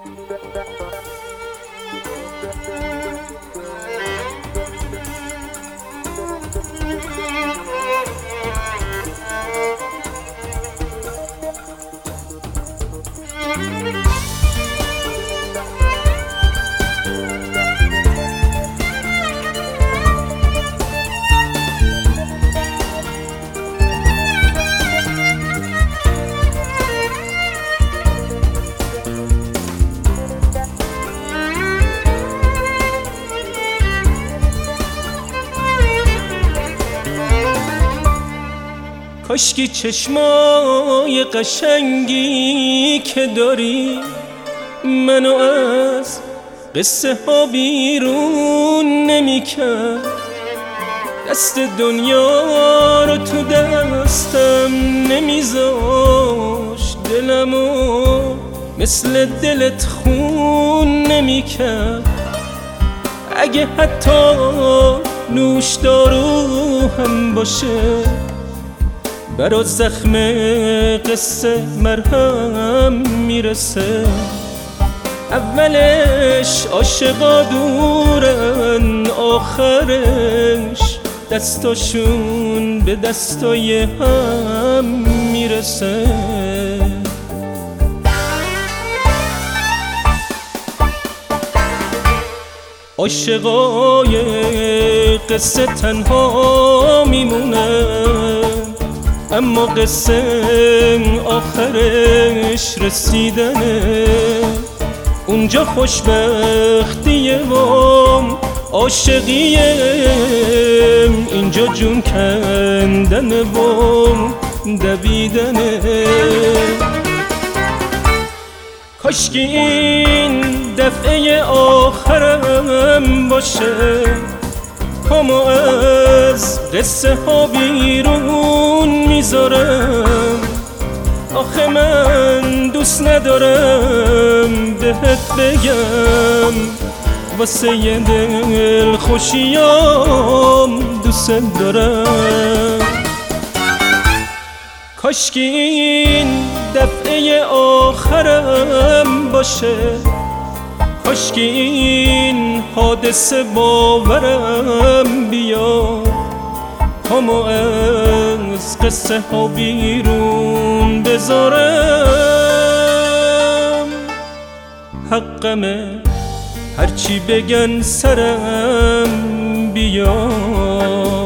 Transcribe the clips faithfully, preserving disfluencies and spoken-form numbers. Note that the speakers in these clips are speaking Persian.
کاشکی چشمای قشنگی که داری منو از قصه ها بیرون نمی کرد، دست دنیا رو تو دستم نمیذاشت، دلمو مثل دلت خون نمی کرد. اگه حتی نوشدارو هم باشه برات زخم قصه مرهم میرسه. اولش عاشقا دورن، آخرش دستاشون به دستای هم میرسه. عاشقای قصه تنها میمونن، اما قصه آخرش رسیدنه. اونجا خوشبختیه و عاشقیه، اینجا جون کندنه و دویدنه. کاشکی این دفعه آخرم باشه، پامو از قصه ها بیرون میذارم. آخه من دوست ندارم بهت بگم، واسه یه دل خوشیام دوست دارم. کاشکی این دفعه آخرم باشه، کاشکی این حادثه باورم بیاد، پامو از قصه ها بیرون بذارم. حقمه هرچی بگن سرم بیاد.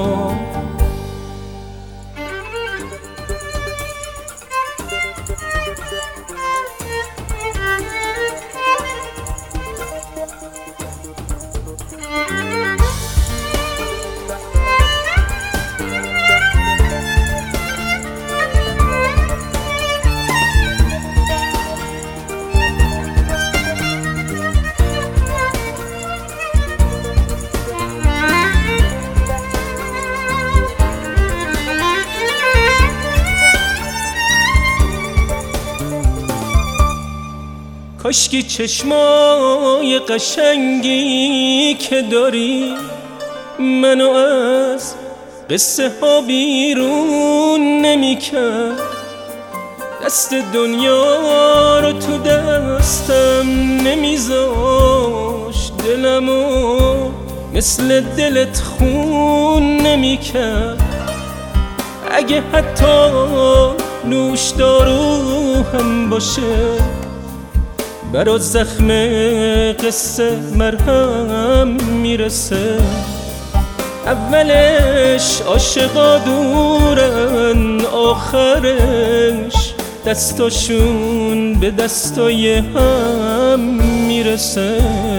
کاشکی چشمای قشنگی که داری منو از قصه ها بیرون نمی کرد، دست دنیا رو تو دستم نمیذاشت، دلمو مثل دلت خون نمی کرد. اگه حتی نوشدارو هم باشه برات زخم قصه مرهم میرسه. اولش عاشقا دورن، آخرش دستاشون به دستای هم میرسه.